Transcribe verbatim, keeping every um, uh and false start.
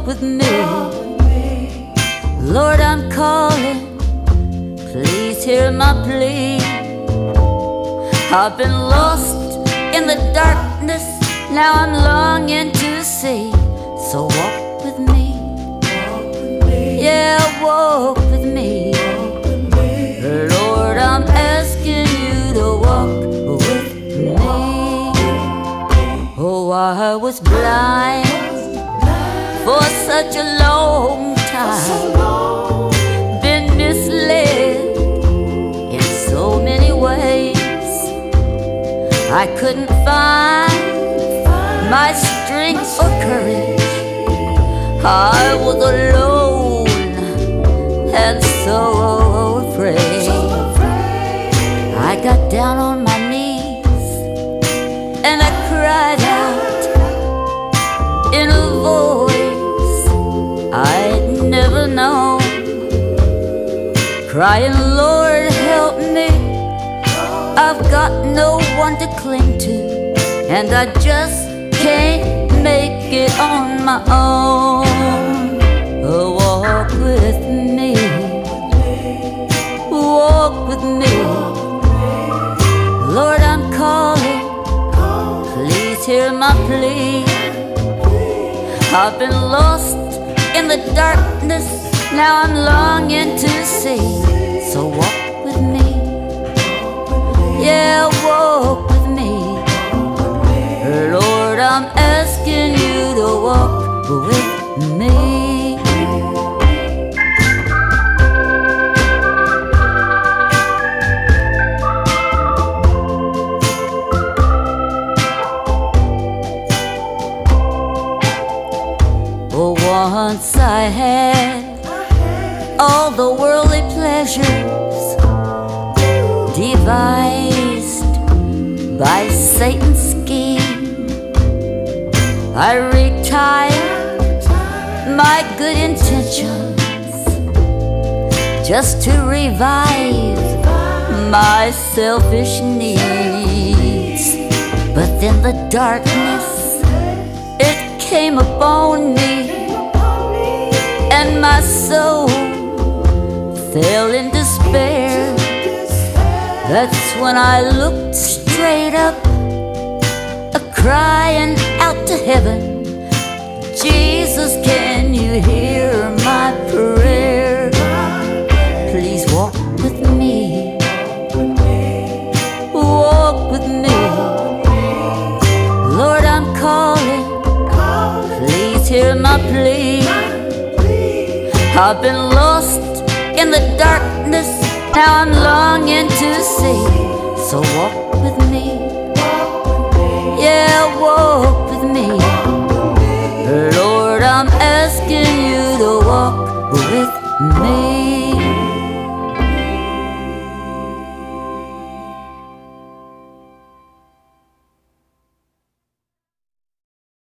with me. Lord, I'm calling, please hear my plea. I've been lost in the darkness, now I'm longing to see. So walk with me, yeah, walk with me. Lord, I'm asking you to walk with me. Oh, I was blind for such a long time, been misled in so many ways. I couldn't find my strength or courage. I was alone and so afraid. I got down on my knees and I cried out in a voice I'd never known, crying, Lord, help me. I've got no one to cling to, and I just can't make it on my own. Oh, walk with me, walk with me. Lord, I'm calling, please hear my plea. I've been lost in the darkness, now I'm longing to see. So walk with me, yeah, walk with me. Lord, I'm asking you to walk with me. Oh, once I had all the worldly pleasures devised by Satan's scheme. I retired my good intentions just to revive my selfish needs. But then the darkness, it came upon me, and my soul fell in despair. That's when I looked straight up, a-crying out to heaven, Jesus, can you hear my prayer? Please walk with me, walk with me. Lord, I'm calling, please hear my plea. I've been lost in the darkness, now I'm longing to see. So walk with me, yeah, walk with me. Lord, I'm asking you to walk with me.